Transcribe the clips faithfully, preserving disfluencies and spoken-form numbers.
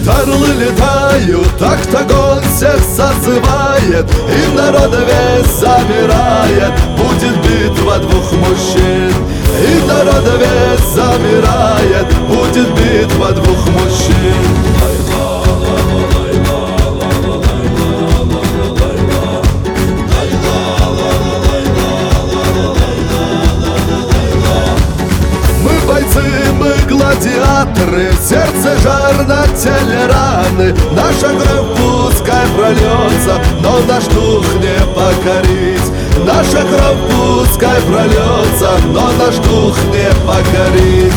орлы летают, октагон всех созывает, и народ весь замирает. Будет битва двух мужчин, и народ весь замирает. Будет битва двух мужчин. Мы гладиаторы, в сердце жар, на теле раны. Наша кровь пускай прольется, но наш дух не покорить. Наша кровь пускай прольется, но наш дух не покорить.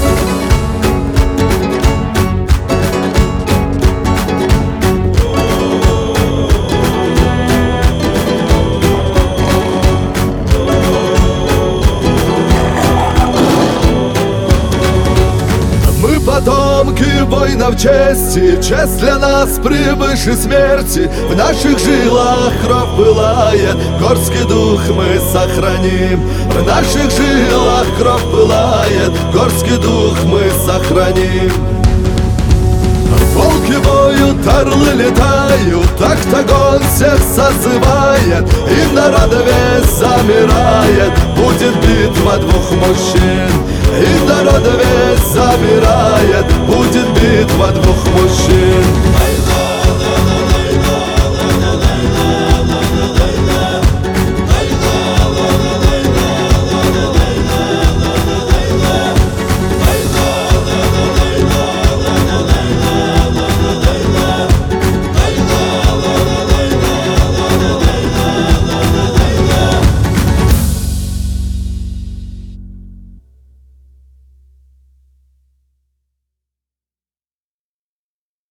Потомки воинов чести, честь для нас превыше смерти. В наших жилах кровь пылает, горский дух мы сохраним. В наших жилах кровь пылает, горский дух мы сохраним. Волки воют, орлы летают, октагон всех созывает, и народ весь замирает. Будет битва двух мужчин, и народ весь замирает. Будет битва двух мужчин.